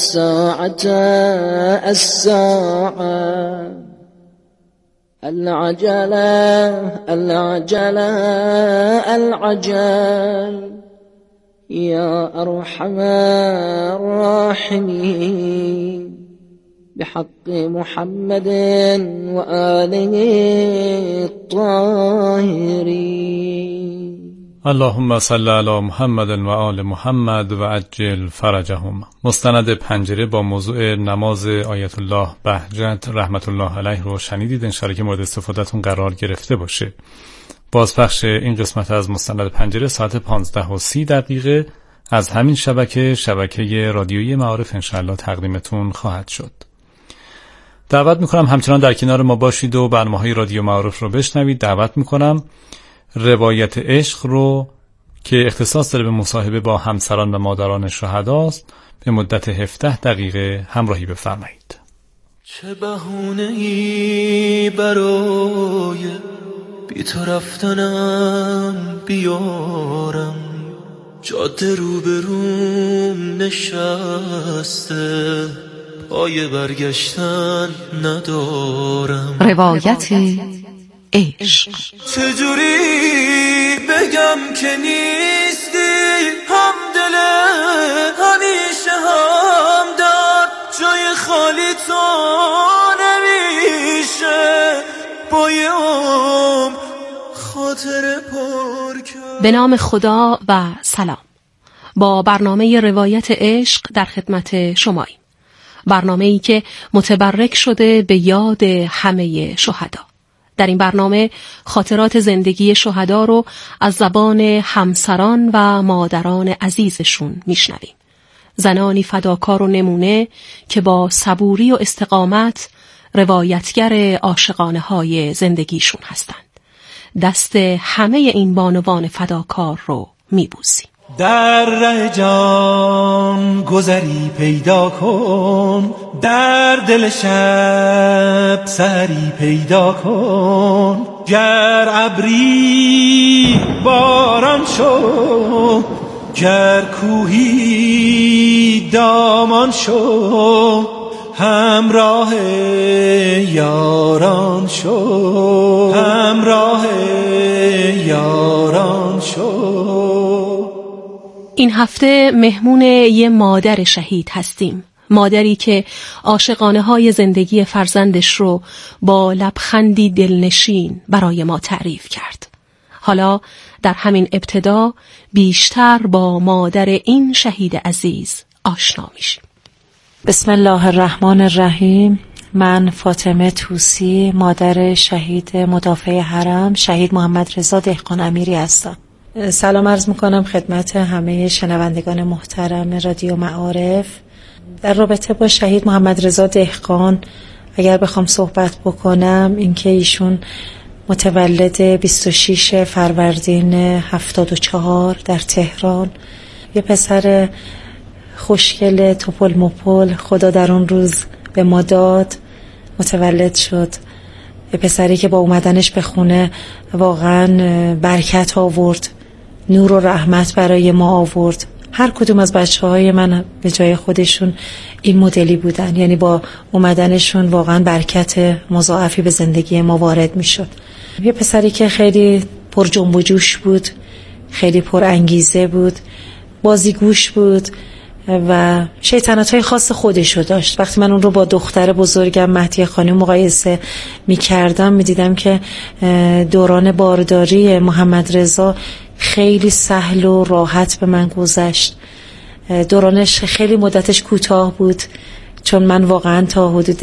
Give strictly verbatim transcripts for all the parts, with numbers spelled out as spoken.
الساعة الساعة العجلة العجلة العجل يا أرحم الراحمين بحق محمد وآله الطاهرين. اللهم صل علی محمد و آل محمد و عجل فرجهم. مستند پنجره با موضوع نماز آیت الله بهجت رحمت الله علیه رو شنیدید. انشاءالله که مورد استفادهتون قرار گرفته باشه. بازپخش این قسمت از مستند پنجره ساعت پانزده و سی دقیقه از همین شبکه شبکه رادیویی معارف انشاءالله تقدیمتون خواهد شد. دعوت میکنم همچنان در کنار ما باشید و برنامه‌های رادیو معارف رو بشنوید. دعوت میکنم روایت عشق رو که اختصاص داره به مصاحبه با همسران و مادران شهداست به مدت هفده دقیقه همراهی بفرمایید. چه بهونه‌ای برای بی تو رفتنم بیارم، جاده روبروم نشسته پای برگشتن ندارم. روایت عشق. چجوری بگم که نیستی همدله همیشه همدر، جای خالی تو نمیشه بایم خاطر پر کرد. به نام خدا و سلام. با برنامه روایت عشق در خدمت شماییم. برنامه‌ای که متبرک شده به یاد همه شهدا. در این برنامه خاطرات زندگی شهدا رو از زبان همسران و مادران عزیزشون میشنویم. زنانی فداکار و نمونه که با صبوری و استقامت روایتگر عاشقانه های زندگیشون هستند. دست همه این بانوان فداکار رو میبوسیم. در ره جان گذری پیدا کن، در دل شب سری پیدا کن، گر ابری باران شو، گر کوهی دامان شو، همراه یاران شو، همراه یاران شو. این هفته مهمون یه مادر شهید هستیم. مادری که عاشقانه های زندگی فرزندش رو با لبخندی دلنشین برای ما تعریف کرد. حالا در همین ابتدا بیشتر با مادر این شهید عزیز آشنا میشیم. بسم الله الرحمن الرحیم. من فاطمه طوسی، مادر شهید مدافع حرم شهید محمد رضا دهقان امیری هستم. سلام عرض میکنم خدمت همه شنوندگان محترم رادیو معارف. در رابطه با شهید محمد رضا دهقان اگر بخوام صحبت بکنم، اینکه ایشون متولد بیست و شش فروردین هفتاد و چهار در تهران، یه پسر خوشگل توپل مپل خدا در اون روز به ما داد، متولد شد. یه پسری که با اومدنش به خونه واقعا برکت آورد، نور و رحمت برای ما آورد. هر کدوم از بچه های من به جای خودشون این مدلی بودن، یعنی با اومدنشون واقعا برکت مضاعفی به زندگی ما وارد می شد. یه پسری که خیلی پر جنب و جوش بود، خیلی پر انگیزه بود، بازیگوش بود و شیطنت‌های خاص خودشو داشت. وقتی من اون رو با دختر بزرگم مهدیه خانم مقایسه می‌کردم، می‌دیدم که دوران بارداری محمد رضا خیلی سهل و راحت به من گذشت. دورانش خیلی مدتش کوتاه بود، چون من واقعا تا حدود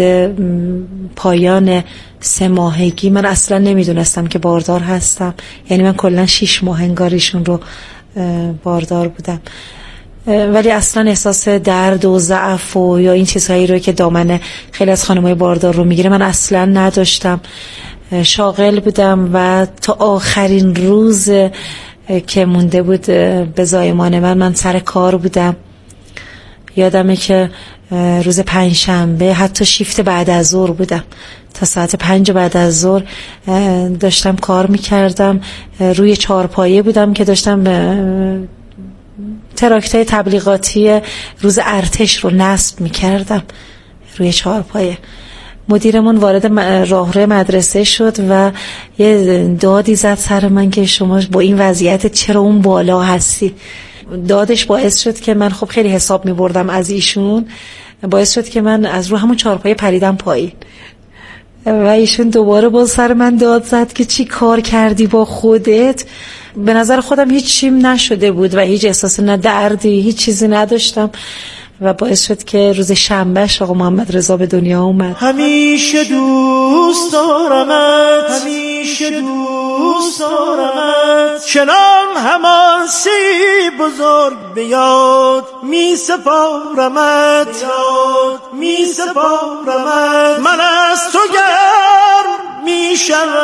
پایان سه ماهگی من اصلا نمیدونستم که باردار هستم. یعنی من کلا شیش ماه انگاریشون رو باردار بودم، ولی اصلا احساس درد و ضعف و یا این چیزهایی رو که دامن خیلی از خانم‌های باردار رو میگیره من اصلا نداشتم. شاغل بودم و تا آخرین روز که مونده بود به زایمان من من سر کار بودم. یادمه که روز پنجشنبه حتی شیفت بعد از ظهر بودم، تا ساعت پنج بعد از ظهر داشتم کار میکردم. روی چهارپایه بودم که داشتم تراکتای تبلیغاتی روز ارتش رو نصب میکردم روی چهارپایه. مدیرمون وارد راهرو مدرسه شد و یه دادی زد سر من که شما با این وضعیت چرا اون بالا هستی. دادش باعث شد که من خب خیلی حساب می‌بردم از ایشون، باعث شد که من از رو همون چهارپایه پریدم پایین و ایشون دوباره باز سر من داد زد که چی کار کردی با خودت. به نظر خودم هیچ چیم نشده بود و هیچ احساس نه دردی هیچ چیزی نداشتم و باعث شد که روز شنبهش آقا محمد رضا به دنیا اومد. همیشه دوست دارمت، همیشه دوست دارمت، چنان همان سی بزرگ بیاد می سپارمت، بیاد می سپارمت. من از تو گرم می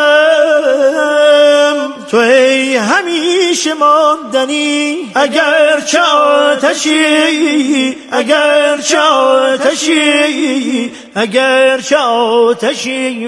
شوم، تو ای همیشه ماندنی، اگر چه آتشی، اگر چه آتشی، اگر چه آتشی،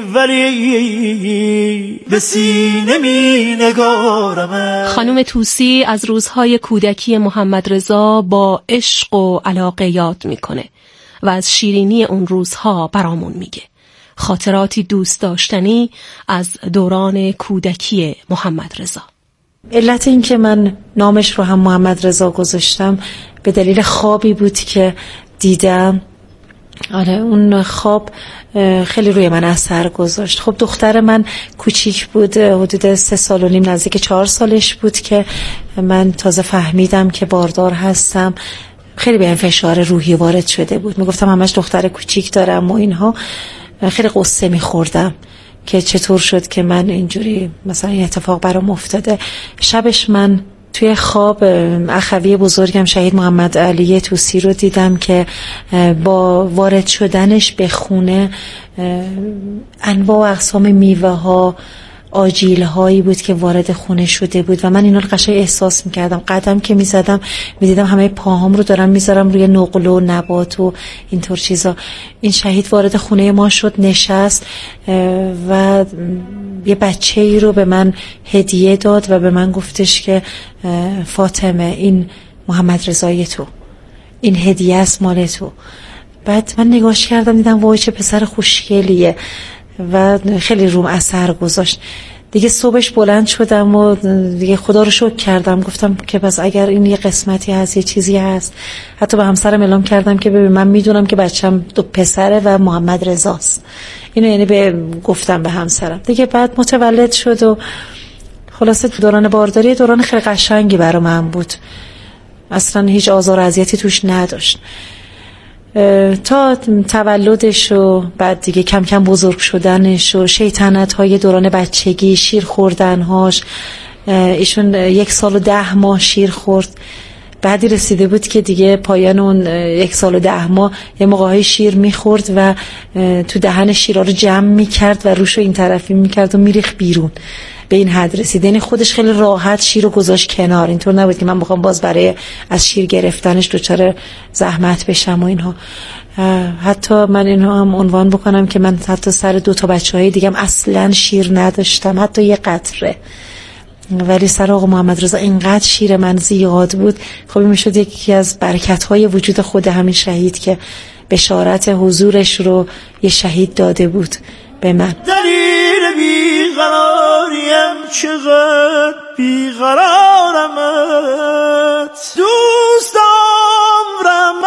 ولی به سینه می نگارم. خانم طوسی از روزهای کودکی محمد رضا با عشق و علاقه یاد میکنه و از شیرینی اون روزها برامون میگه. خاطراتی دوست داشتنی از دوران کودکی محمد رضا. علت این که من نامش رو هم محمد رضا گذاشتم به دلیل خوابی بود که دیدم. آره اون خواب خیلی روی من اثر گذاشت. خب دختر من کوچیک بود، حدود سه سال و نیم نزدیک چهار سالش بود که من تازه فهمیدم که باردار هستم. خیلی به این فشار روحی وارد شده بود. میگفتم همش دختر کوچیک دارم و اینها. خیلی قصه میخوردم که چطور شد که من اینجوری مثلا این اتفاق برام افتاده. شبش من توی خواب اخوی بزرگم شهید محمد علی طوسی رو دیدم که با وارد شدنش به خونه انواع و اقسام میوه ها، آجیل هایی بود که وارد خونه شده بود و من اینا رو قشنگ احساس میکردم. قدم که میزدم میدیدم همه پاهام رو دارم میذارم روی نقل و نبات و اینطور چیزا. این شهید وارد خونه ما شد، نشست و یه بچه ای رو به من هدیه داد و به من گفتش که فاطمه این محمد رضای تو، این هدیه است مال تو. بعد من نگاش کردم دیدم وای چه پسر خوشگلیه و خیلی روم اثر گذاشت. دیگه صبحش بلند شدم و دیگه خدا رو شکر کردم، گفتم که بس اگر این یه قسمتی هست، یه چیزی هست. حتی به همسرم اعلام کردم که ببین من میدونم که بچم دو پسره و محمد رضاست. اینو یعنی به گفتم به همسرم. دیگه بعد متولد شد و خلاصه دوران بارداری دوران خیلی قشنگی برای من بود. اصلا هیچ آزار و اذیتی توش نداشت تا تولدش و بعد دیگه کم کم بزرگ شدنش و شیطنت های دوران بچگی، شیر خوردنهاش. ایشون یک سال و ده ماه شیر خورد. بعدی رسیده بود که دیگه پایان اون یک سال و ده ماه یه موقعی شیر میخورد و تو دهن شیرها رو جمع میکرد و روشو این طرفی میکرد و میریخ بیرون. به این حد رسید. یعنی خودش خیلی راحت شیر رو گذاشت کنار. اینطور نبود که من بخوام باز برای از شیر گرفتنش دچار زحمت بشم و اینها. حتی من اینها هم عنوان بکنم که من حتی سر دو تا بچه‌های دیگم اصلا شیر نداشتم، حتی یه قطره. ولی سر آقا محمد رضا اینقدر شیر من زیاد بود. خب این میشد یکی از برکت‌های وجود خود همین شهید که بشارت حضورش رو یه شهید داده بود به من. دلیل بیقراریم چقدر بیقرارمت دوست عمرمت.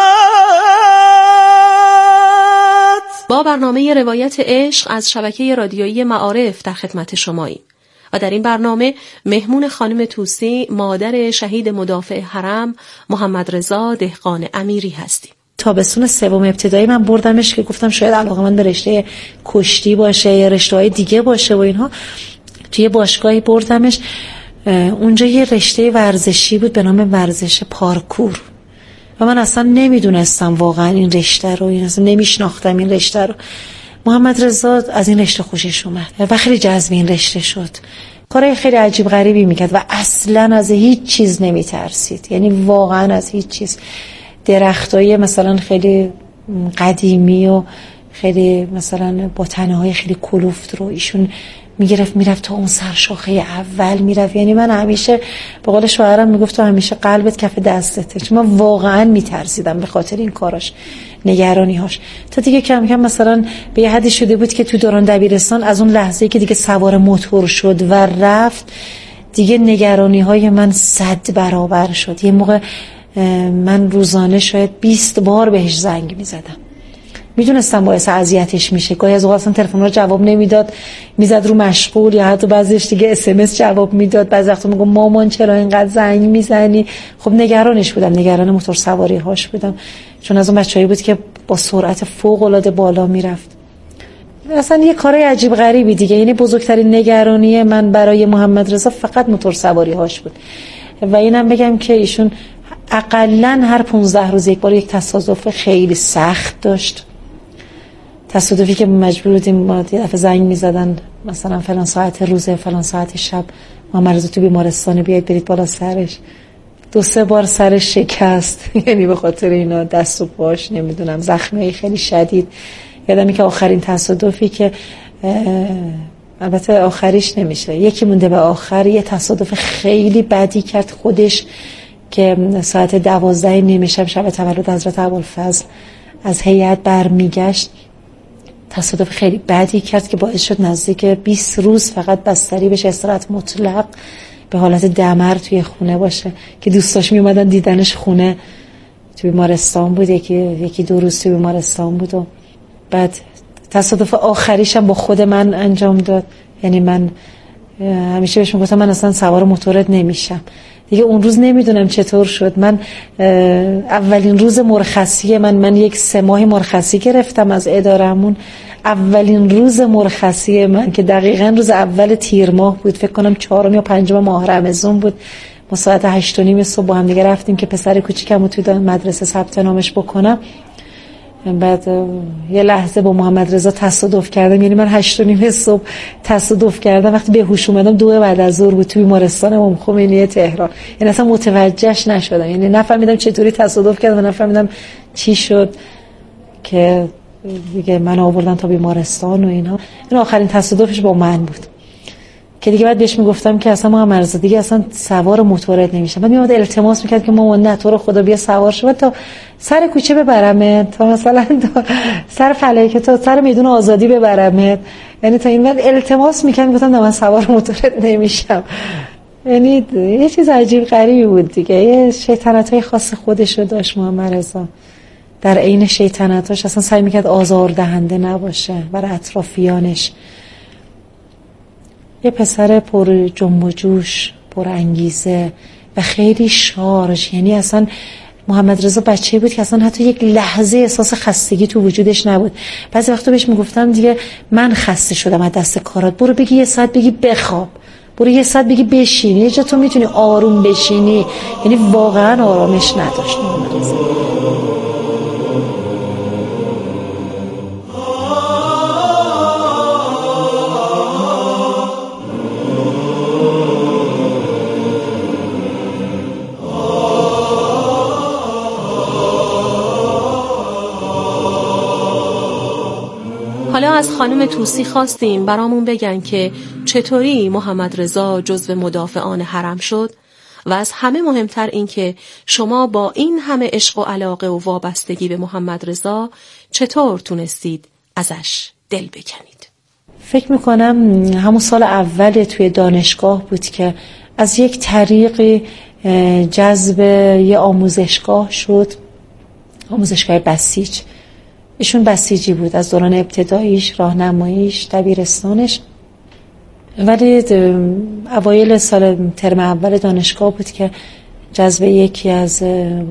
با برنامه روایت عشق از شبکه رادیویی معارف در خدمت شماییم و در این برنامه مهمون خانم طوسی مادر شهید مدافع حرم محمد رضا دهقان امیری هستیم. تابستون سوم ابتدایی من بردمش که گفتم شاید علاقه من به رشته کشتی باشه یا رشته‌های دیگه باشه و اینها. توی باشگاهی بردمش، اونجا یه رشته ورزشی بود به نام ورزش پارکور و من اصلا نمیدونستم واقعا این رشته رو، این اصلا نمیشناختم این رشته رو. محمد رضا از این رشته خوشش اومد و خیلی جذب این رشته شد. کارهای خیلی عجیب غریبی میکرد و اصلا از هیچ چیز نمیترسید، یعنی واقعا از هیچ چیز. درختای مثلا خیلی قدیمی و خیلی مثلا با تنه‌های خیلی کلوفت رو ایشون میگرفت میرفت تا اون سرشاخه اول میرفت. یعنی من همیشه به قول شوهرم میگفت تو همیشه قلبت کف دستته، چون من واقعا میترسیدم به خاطر این کاراش، نگرانی‌هاش. تا دیگه کم کم مثلا به یه حدی شده بود که تو دوران دبیرستان از اون لحظه‌ای که دیگه سوار موتور شد و رفت، دیگه نگرانی‌های من صد برابر شد. یه موقع من روزانه شاید بیست بار بهش زنگ میزدم، میدونستم باعث اذیتش میشه. گاهی از اوقات اصلا تلفن رو جواب نمیداد، میزد رو مشغول، یا حتی بعضیش دیگه اس ام اس جواب میداد. بعضی وقتا میگم مامان چرا اینقدر زنگ میزنی؟ خب نگرانش بودم، نگران موتور سواری هاش بودم، چون از اون بچه‌ای بود که با سرعت فوق العاده بالا میرفت. اصلا یه کارای عجیب غریبی دیگه. یعنی بزرگترین نگرانی من برای محمد رضا فقط موتور سواری هاش بود. و اینم بگم که ایشون اقلن هر پانزده روز یک بار یک تصادف خیلی سخت داشت. تصادفی که مجبور بودیم ما یه دفعه زنگ می‌زدن مثلا فلان ساعت روز فلان ساعت شب محمد رضا تو بیمارستان، بیاید برید بالا سرش. دو سه بار سرش شکست، یعنی به خاطر اینا دست و پاش نمیدونم زخمی خیلی شدید. یادمه که آخرین تصادفی که البته آخریش نمیشه، یکی مونده به آخر، یه تصادف خیلی بدی کرد خودش که ساعت دوازده نیمه شب شب تولد حضرت ابوالفضل از هیئت برمیگشت. تصادف خیلی بدی کرد که باعث شد نزدیک بیست روز فقط بستری بشه، استراحت مطلق، به حالت دمر توی خونه باشه. که دوستاش می اومدن دیدنش خونه، توی بیمارستان بود، یکی یکی دو روز توی بیمارستان بود. و بعد تصادف آخریش هم با خود من انجام داد. یعنی من همیشه بهش میگفتم من اصلا سوار موتورت نمیشم دیگه. اون روز نمیدونم چطور شد، من اولین روز مرخصی من من یک سه ماهی مرخصی گرفتم از ادارمون. اولین روز مرخصی من که دقیقاً روز اول تیر ماه بود، فکر کنم چهارم یا پنجم ماه رمضان بود، ما ساعت هشت و نیم صبح با هم دیگه رفتیم که پسر کوچیکمو توی مدرسه ثبت نامش بکنم. بعد یه لحظه با محمد رضا تصادف کردم. یعنی من هشت و نیم صبح تصادف کردم، وقتی به هوش اومدم دو بعد از ظهر بود توی بیمارستان امام خمینی تهران. یعنی اصلا متوجهش نشدم، یعنی نفهمیدم چطوری تصادف کردم و نفهمیدم چی شد که دیگه من آوردن تا بیمارستان و اینا. این آخرین تصادفش با من بود که دیگه بعد بهش میگفتم که اصلا محمد رضا دیگه اصلا سوار موتورت نمیشم. بعد میومد التماس میکرد که مامان نه تو رو خدا بیا سوار شو، تا سر کوچه ببرمت، تا مثلا تا سر فلکه، تا سر میدون آزادی ببرمت. یعنی تا این وقت التماس میکرد، میگفتم نه من سوار موتورت نمیشم. یعنی یه چیز عجیب غریبی بود دیگه. یه شیطنتای خاص خودشو داشت محمد رضا. در عین شیطنتاش اصلا سعی میکرد آزاردهنده نباشه برای اطرافیانش. یه پسر پر جنب و جوش، پر انگیزه و خیلی شارژ. یعنی اصلا محمد رضا بچه‌ای بود که اصلا حتی یک لحظه احساس خستگی تو وجودش نبود. بعضی وقتا بهش میگفتم دیگه من خسته شدم از دست کارات، برو بگی یه ساعت بگی بخواب، برو یه ساعت بگی بشین، یه جا تو میتونی آروم بشینی. یعنی واقعا آرامش نداشت محمد رضا. حالا از خانم توسی خواستیم برامون بگن که چطوری محمد رضا جزو مدافعان حرم شد و از همه مهمتر این که شما با این همه عشق و علاقه و وابستگی به محمد رضا چطور تونستید ازش دل بکنید. فکر میکنم همون سال اول توی دانشگاه بود که از یک طریقی جذب یه آموزشگاه شد، آموزشگاه بسیج. ایشون بسیجی بود از دوران ابتداییش، راهنماییش، دبیرستانش. ولی اوایل سال ترم اول دانشگاه بود که جذب یکی از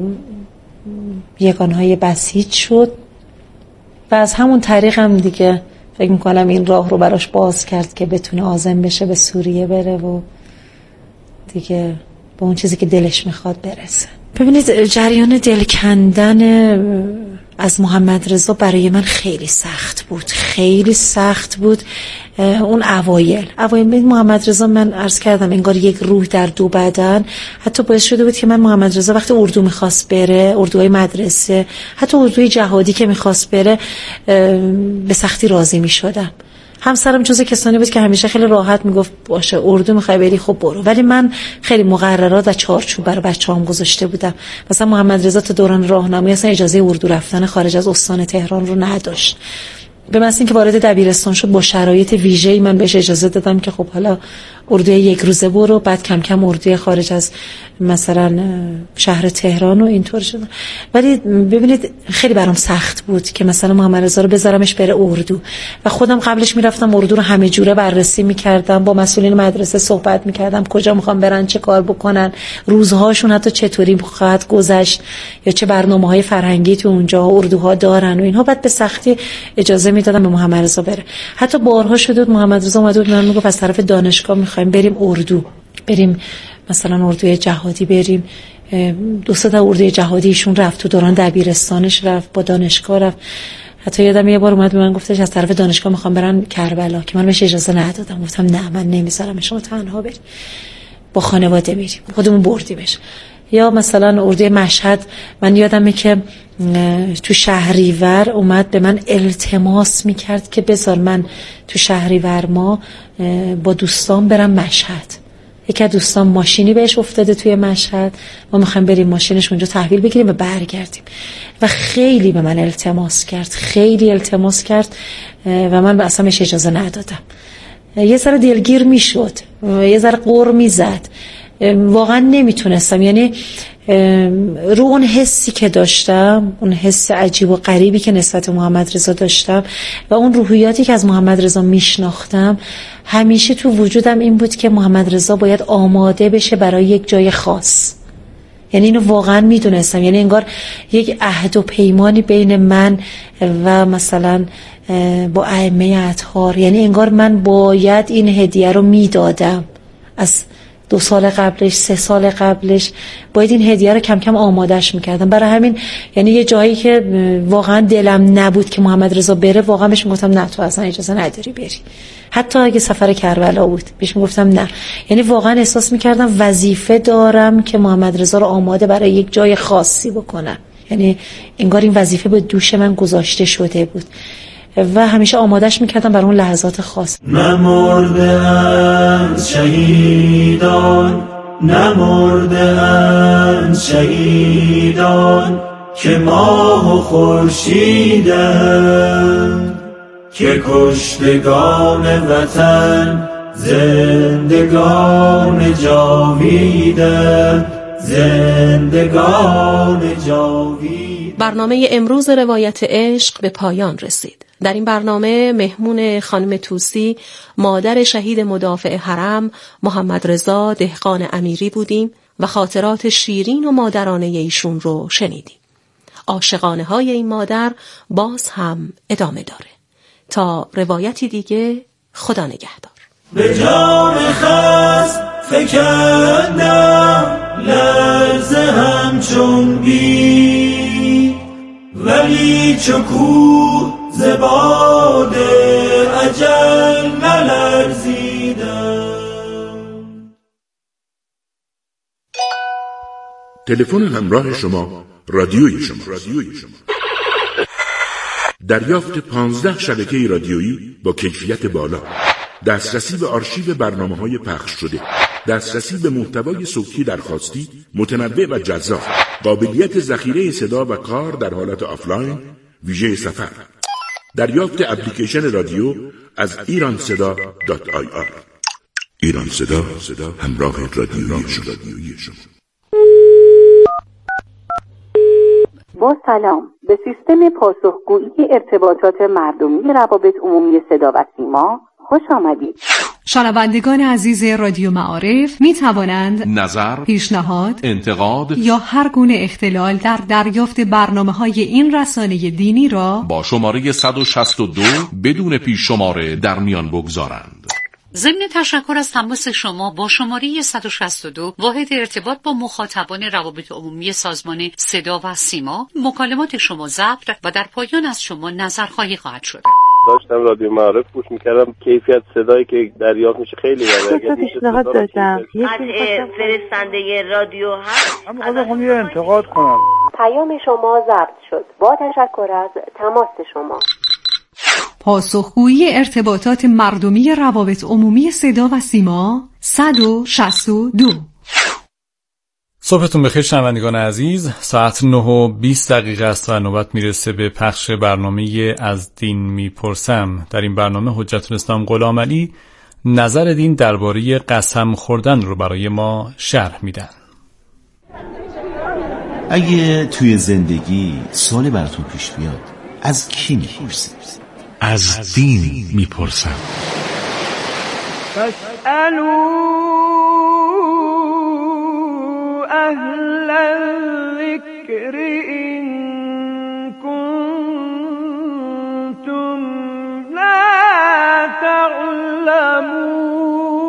یگانهای بسیج شد و از همون طریق هم دیگه فکر میکنم این راه رو براش باز کرد که بتونه عازم بشه به سوریه بره و دیگه به اون چیزی که دلش میخواد برسه. ببینید جریان دل کندن از محمد رضا برای من خیلی سخت بود، خیلی سخت بود. اون اوایل اوایل محمد رضا من عرض کردم انگار یک روح در دو بدن. حتی باعث شده بود که من محمد رضا وقتی اردو میخواست بره، اردوهای مدرسه، حتی اردوی جهادی که میخواست بره، به سختی راضی میشدم. همسرم جزو کسانی بود که همیشه خیلی راحت میگفت باشه اردو میخوای بری خب برو، ولی من خیلی مقررات و چارچوب برای بچه‌هام گذاشته بودم. مثلا محمد رضا تو دوران راهنمایی اصلا اجازه اردو رفتن خارج از استان تهران رو نداشت. به مثل اینکه وارد دبیرستان شد با شرایط ویژه‌ای من بهش اجازه دادم که خب حالا اردوی یک روزه برو، بعد کم کم اردوی خارج از مثلا شهر تهران و اینطور شد. ولی ببینید خیلی برام سخت بود که مثلا محمد رضا رو بذارمش بره اردو و خودم قبلش میرفتم اردو رو همه جوره بررسی میکردم، با مسئولین مدرسه صحبت میکردم کجا میخوام برن، چه کار بکنن، روزهاشون حتی چطوری خواهد گذشت یا چه برنامه‌های فرهنگی تو اونجا اردوها دارن و اینها. بعد به سختی اجازه میدادم به محمد رضا بره. حتی بارها شده بود محمد رضا اومد بود من میگفت از طرف دانشگاه میخوایم بریم اردو، بریم مثلا اردوی جهادی بریم. دو سه تا اردوی جهادی ایشون رفت تو دوران دبیرستانش، رفت با دانشگاه رفت. حتی یادم یه بار اومد به من گفتش از طرف دانشگاه میخوام برن کربلا که من بهش اجازه ندادم، گفتم نه من نمیذارم شما تنها بریم، با خانواده میریم، خودمون بردیمش. یا مثلا اردوی مشهد من یادمه که تو شهریور اومد به من التماس میکرد که بذار من تو شهریور ما با دوستان برم مشهد. یکی از دوستان ماشینی بهش افتاده توی مشهد، ما میخوایم بریم ماشینش اونجا تحویل بگیریم و برگردیم و خیلی به من التماس کرد، خیلی التماس کرد و من اصلا بهش اجازه ندادم. یه ذره دلگیر میشد، یه ذره غر میزد، واقعا نمیتونستم، یعنی رو اون حسی که داشتم، اون حس عجیب و غریبی که نسبت محمد رضا داشتم و اون روحیاتی که از محمد رضا میشناختم، همیشه تو وجودم این بود که محمد رضا باید آماده بشه برای یک جای خاص. یعنی اینو واقعا میدونستم، یعنی انگار یک عهد و پیمانی بین من و مثلا با ائمه اطهار، یعنی انگار من باید این هدیه رو میدادم از دو سال قبلش، سه سال قبلش باید این هدیه رو کم کم آمادش میکردم. برای همین یعنی یه جایی که واقعا دلم نبود که محمد رضا بره، واقعا بهش میگفتم نه تو اصلا اجازه نداری بری. حتی اگه سفر کربلا بود بهش میگفتم نه. یعنی واقعا احساس میکردم وظیفه دارم که محمد رضا رو آماده برای یک جای خاصی بکنم. یعنی انگار این وظیفه به دوش من گذاشته شده بود و همیشه آمادش میکردم برای اون لحظات خاص. نمردند شهیدان، نمردند شهیدان که ماه و خورشیدند، که کشتگان وطن زندگان جاویدند، زندگان جاویدند. برنامه امروز روایت عشق به پایان رسید. در این برنامه مهمون خانم توسی، مادر شهید مدافع حرم محمد رضا دهقان امیری بودیم و خاطرات شیرین و مادرانه ایشون رو شنیدیم. عاشقانه های این مادر باز هم ادامه داره. تا روایتی دیگه، خدا نگهدار. به جام خست فکندم لرزه همچون بی، ولی چکو زباد اجل نلرزیدم. تلفن همراه شما رادیوی شما. دریافت پانزده شبکه رادیویی با کیفیت بالا، دسترسی به آرشیو برنامه‌های پخش شده، دسترسی به محتوای صوتی درخواستی متنوع و جذاب، قابلیت ذخیره صدا و کار در حالت آفلاین ویژه سفر، دریافت اپلیکیشن رادیو از ایران صدا دات آی آر. ایران صدا، همراه رادیویی شما. با سلام، به سیستم پاسخگویی ارتباطات مردمی روابط عمومی صدا و سیما خوش آمدید. شنوندگان عزیز رادیو معارف می توانند نظر، پیشنهاد، انتقاد یا هر گونه اختلال در دریافت برنامه‌های این رسانه دینی را با شماره صد و شصت و دو بدون پیش شماره در میان بگذارند. ضمن تشکر از تماس شما با شماره صد و شصت و دو واحد ارتباط با مخاطبان روابط عمومی سازمان صدا و سیما، مکالمات شما ضبط و در پایان از شما نظرخواهی خواهد شد. داشتم رادیو معارف گوش میکردم، کیفیت صدایی که دریافت میشه خیلی بالاست. پیشنهاد دادم قطع فرستنده رادیو هست. من می‌خواستم یه انتقاد کنم. پیام شما ضبط شد. با تشکر از تماس شما. پاسخگویی ارتباطات مردمی روابط عمومی صدا و سیما صد و شصت و دو. صبحتون بخیر شنوندگان عزیز. ساعت نه و بیست دقیقه است و نوبت میرسه به پخش برنامه از دین میپرسم. در این برنامه حجت الاسلام غلام علی نظر دین درباره قسم خوردن رو برای ما شرح میدن. اگه توی زندگی سوالی براتون پیش بیاد از کی میپرسید؟ از دین میپرسم. فاسألوا اهل الذکر ان کنتم لا تعلمون.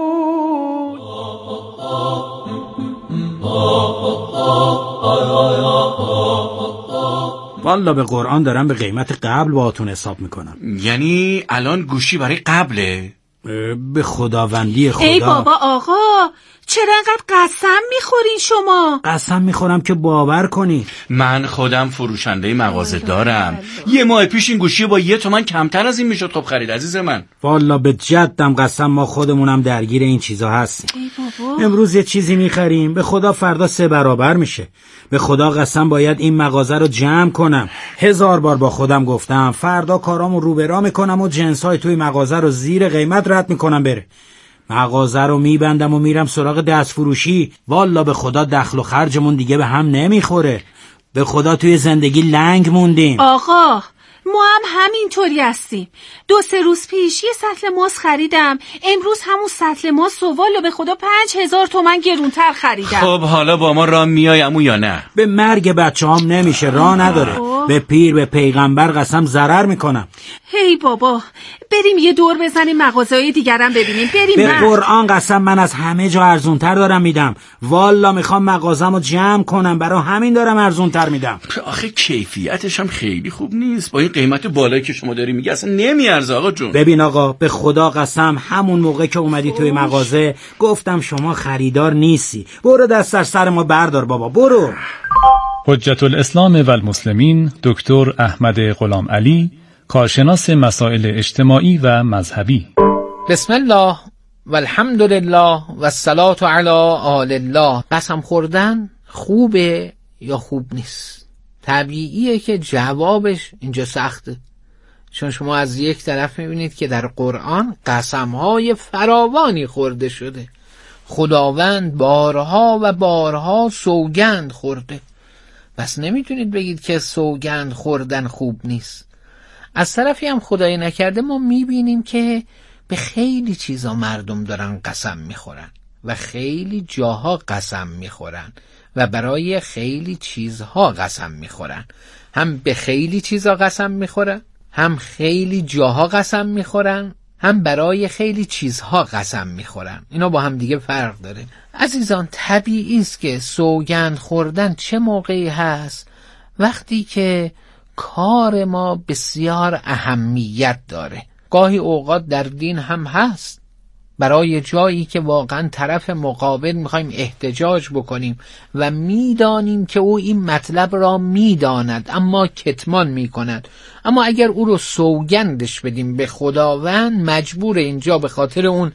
والا به قرآن دارم به قیمت قبل باهاتون حساب میکنم. یعنی الان گوشی برای قبله؟ به خداوندی خدا. ای بابا آقا، چرا انقدر قسم میخورین شما؟ قسم میخورم که باور کنی. من خودم فروشنده مغازه دارم. یه ماه پیش این گوشی با یه تومن کمتر از این میشد خب خرید عزیز من. والا به جدم قسم ما خودمونم درگیر این چیزا هستیم. ای بابا. امروز یه چیزی میخریم به خدا فردا سه برابر میشه. به خدا قسم باید این مغازه رو جمع کنم. هزار بار با خودم گفتم فردا کارامو رو به راه میکنم و جنسای توی مغازه رو زیر قیمت رد میکنم بره. مغازه رو میبندم و میرم سراغ دست فروشی. والا به خدا دخل و خرجمون دیگه به هم نمیخوره. به خدا توی زندگی لنگ موندیم. آقا ما هم همینطوری هستیم. دو سه روز پیش یه سطل ماست خریدم، امروز همون سطل ماست و والا به خدا پنج هزار تومن گرونتر خریدم. خب حالا با ما راه میای عمو یا نه؟ به مرگ بچه هم نمیشه، راه نداره. به پیر به پیغمبر قسم ضرر میکنم. هی بابا بریم یه دور بزنیم مغازه‌های دیگرم ببینیم. بریم. به قرآن قسم من از همه جا ارزونتر دارم میدم. والا میخوام مغازه‌مو جمع کنم، برای همین دارم ارزونتر میدم. آخه کیفیتش هم خیلی خوب نیست. با این قیمت بالایی که شما داری میگی اصلا نمیارزه آقا جون. ببین آقا به خدا قسم همون موقع که اومدی توی مغازه گفتم شما خریدار نیستی. برو دست از سر ما بردار بابا، برو. حجت الاسلام و المسلمین دکتر احمد غلام علی، کارشناس مسائل اجتماعی و مذهبی. بسم الله و الحمد لله و الصلاة علی آل الله. قسم خوردن خوبه یا خوب نیست؟ طبیعیه که جوابش اینجا سخته، چون شما از یک طرف میبینید که در قرآن قسمهای فراوانی خورده شده. خداوند بارها و بارها سوگند خورده، بس نمیتونید بگید که سوگند خوردن خوب نیست. از طرفی هم خدای نکرده ما میبینیم که به خیلی چیزا مردم دارن قسم میخورن و خیلی جاها قسم میخورن و برای خیلی چیزها قسم میخورن. هم به خیلی چیزا قسم میخورن، هم خیلی جاها قسم میخورن، هم برای خیلی چیزها قسم میخورن. اینا با هم دیگه فرق داره. عزیزان طبیعی است که سوگند خوردن چه موقعی هست؟ وقتی که کار ما بسیار اهمیت داره. گاهی اوقات در دین هم هست، برای جایی که واقعا طرف مقابل میخوایم احتجاج بکنیم و میدانیم که او این مطلب را میداند اما کتمان میکند، اما اگر او رو سوگندش بدیم به خداوند، مجبور اینجا به خاطر اون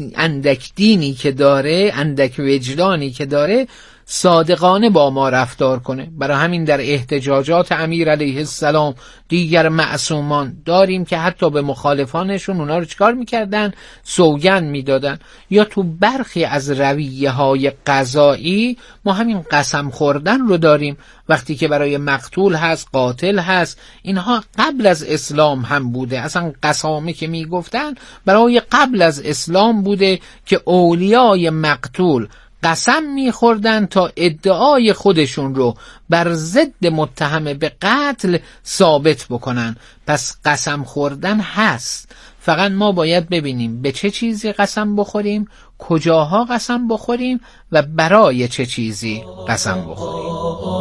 اندک دینی که داره، اندک وجدانی که داره، صادقانه با ما رفتار کنه. برای همین در احتجاجات امیر علیه السلام دیگر معصومان داریم که حتی به مخالفانشون اونا رو چکار میکردن؟ سوگند میدادن. یا تو برخی از رویه های قضایی ما همین قسم خوردن رو داریم، وقتی که برای مقتول هست، قاتل هست. اینها قبل از اسلام هم بوده. اصلا قسامه که میگفتن برای قبل از اسلام بوده که اولیای مقتول قسم میخوردن تا ادعای خودشون رو بر ضد متهم به قتل ثابت بکنن. پس قسم خوردن هست، فقط ما باید ببینیم به چه چیزی قسم بخوریم، کجاها قسم بخوریم و برای چه چیزی قسم بخوریم.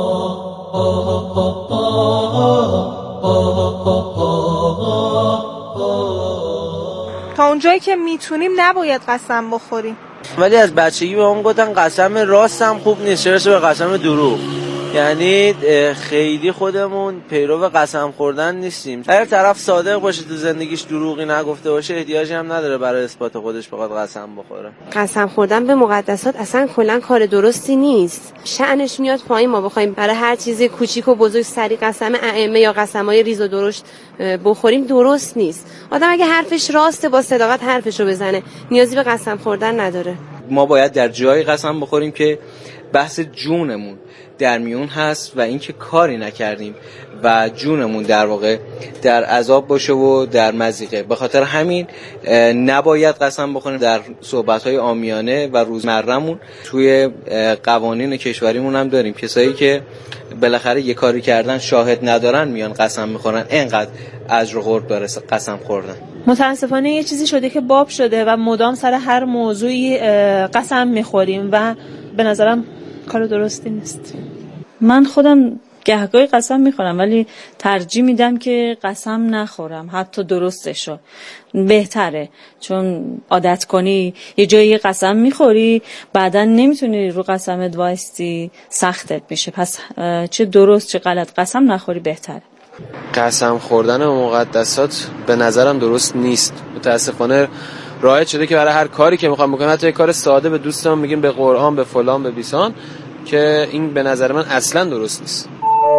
تا اونجایی که میتونیم نباید قسم بخوریم، ولی از بچگی به هم گفتن قسم راست هم خوب نیست، چرا به قسم دروغ. یعنی خیلی خودمون پیرو قسم خوردن نیستیم. اگر طرف صادق باشه تو زندگیش دروغی نگفته باشه احتیاجی هم نداره برای اثبات خودش بخواد قسم بخوره. قسم خوردن به مقدسات اصلا کلا کار درستی نیست. شأنش میاد پایین. ما بخوایم برای هر چیزی کوچیک و بزرگ سری قسم ائمه یا قسمای ریز و درشت بخوریم درست نیست. آدم اگه حرفش راسته با صداقت حرفشو بزنه، نیازی به قسم خوردن نداره. ما باید در جایی قسم بخوریم که بحث جونمون در میون هست و اینکه کاری نکردیم و جونمون در واقع در عذاب باشه و در مضیقه. به خاطر همین نباید قسم بخوریم. در صحبت‌های عامیانه و روزمره‌مون توی قوانین کشوریمون هم داریم کسایی که بالاخره یه کاری کردن شاهد ندارن میان قسم میخورن. اینقدر اجر و قرب داره قسم خوردن. متاسفانه یه چیزی شده که باب شده و مدام سر هر موضوعی قسم میخوریم و به نظرم کار درستی نیست. من خودم گهگاهی قسم میخورم ولی ترجیح میدم که قسم نخورم، حتی درستشو بهتره، چون عادت کنی یه جایی قسم میخوری بعدن نمیتونی رو قسمت وایستی، سختت میشه. پس چه درست چه غلط قسم نخوری بهتره. قسم خوردن و مقدسات به نظرم درست نیست. متاسفانه رایج شده که برای هر کاری که میخوام بکنم، حتی یه کار ساده به دوستم میگیم به قرآن به فلان به بیسان، که این به نظر من اصلا درست نیست.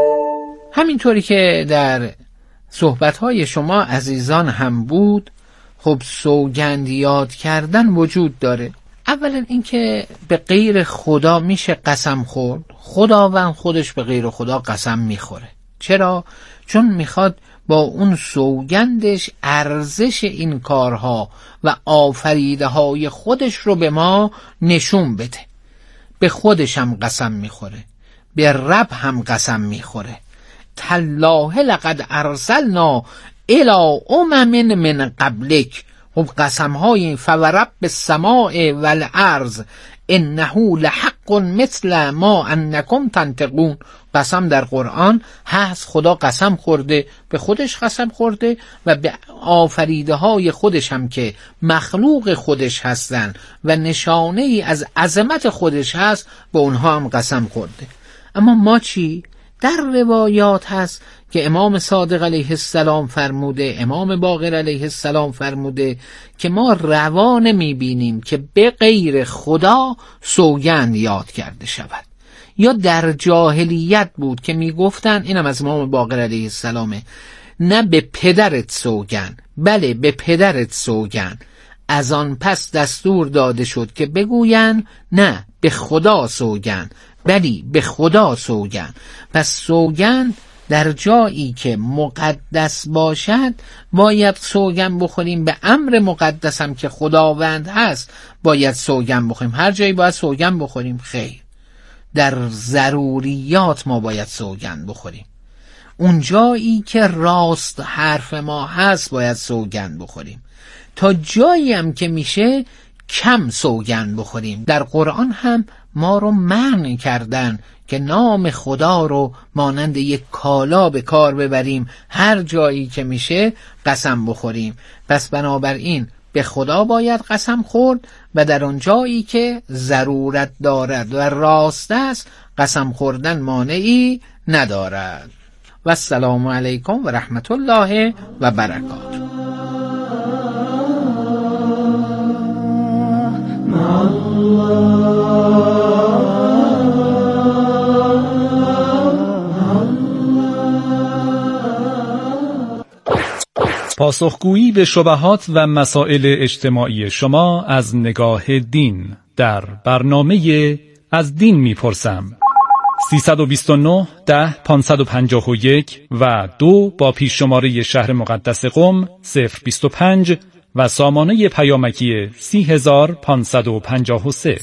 همینطوری که در صحبت‌های شما عزیزان هم بود، خب سوگند یاد کردن وجود داره. اولا اینکه به غیر خدا میشه قسم خورد. خداوند خودش به غیر خدا قسم میخوره. چرا؟ چون میخواد با اون سوگندش ارزش این کارها و آفریده های خودش رو به ما نشون بده. به خودش هم قسم میخوره، به رب هم قسم میخوره. تالله لقد ارسلنا الی امم من قبلک. خب قسم های فورب السماء والارض انه لحق مثل ما انکم تنطقون. قسم در قرآن هست. خدا قسم خورده، به خودش قسم خورده و به آفریده های خودش هم که مخلوق خودش هستن و نشانه ای از عظمت خودش هست به اونها هم قسم خورده. اما ما چی؟ در روایات هست که امام صادق علیه السلام فرموده، امام باقر علیه السلام فرموده که ما روا نمی‌بینیم که به غیر خدا سوگند یاد کرده شود. یا در جاهلیت بود که میگفتن، اینم از امام باقر علیه السلامه، نه به پدرت سوگند بله به پدرت سوگند. از آن پس دستور داده شد که بگوین نه به خدا سوگند بلی به خدا سوگند. پس سوگند در جایی که مقدس باشد باید سوگند بخوریم. به امر مقدس هم که خداوند هست باید سوگند بخوریم. هر جایی باید سوگند بخوریم؟ خیر. در ضروریات ما باید سوگند بخوریم. اون جایی که راست حرف ما هست باید سوگند بخوریم. تا جایی هم که میشه کم سوگند بخوریم. در قرآن هم ما رو منع کردن که نام خدا رو مانند یک کالا به کار ببریم، هر جایی که میشه قسم بخوریم. پس بنابراین به خدا باید قسم خورد و در اون جایی که ضرورت دارد و راست است قسم خوردن مانعی ندارد. و السلام علیکم و رحمت الله و برکاته. پاسخگویی به شبهات و مسائل اجتماعی شما از نگاه دین در برنامه از دین میپرسم. سیصد و بیست و نه ده پانصد و پنجاه و یک و دو با پیش شماره شهر مقدس قم صفر بیست و پنج و سامانه پیامکی سی هزار پانصد و پنجاه و سه.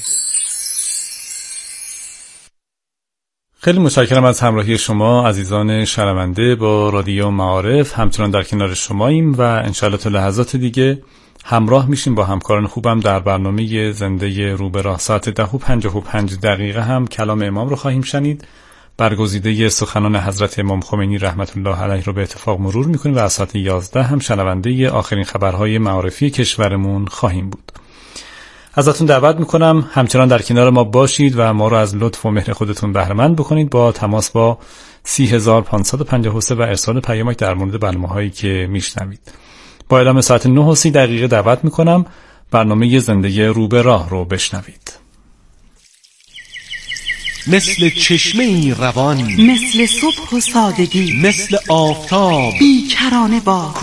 خیلی متشکرم از همراهی شما عزیزان شنونده با رادیو معارف. همچنان در کنار شماییم و انشاءالله تا لحظات دیگه همراه میشیم با همکاران خوبم در برنامه زنده رو به راه. ساعت ده و پنجاه و پنج دقیقه هم کلام امام رو خواهیم شنید. برگزیده سخنان حضرت امام خمینی رحمت الله علیه رو به اتفاق مرور میکنیم و از ساعت یازده هم شنونده آخرین خبرهای معارفی کشورمون خواهیم بود. ازتون دعوت میکنم همچنان در کنار ما باشید و ما رو از لطف و مهر خودتون بهره مند بکنید با تماس با سی هزار و پانصد و پنجاه و سه و ارسال پیامک در مورد برنامه‌هایی که میشنوید. با اعلام ساعت نه و سی دقیقه دعوت میکنم برنامه زندگی رو به راه رو بشنوید. مثل چشمه روان، مثل صبح و سادگی، مثل آفتاب بیکرانه با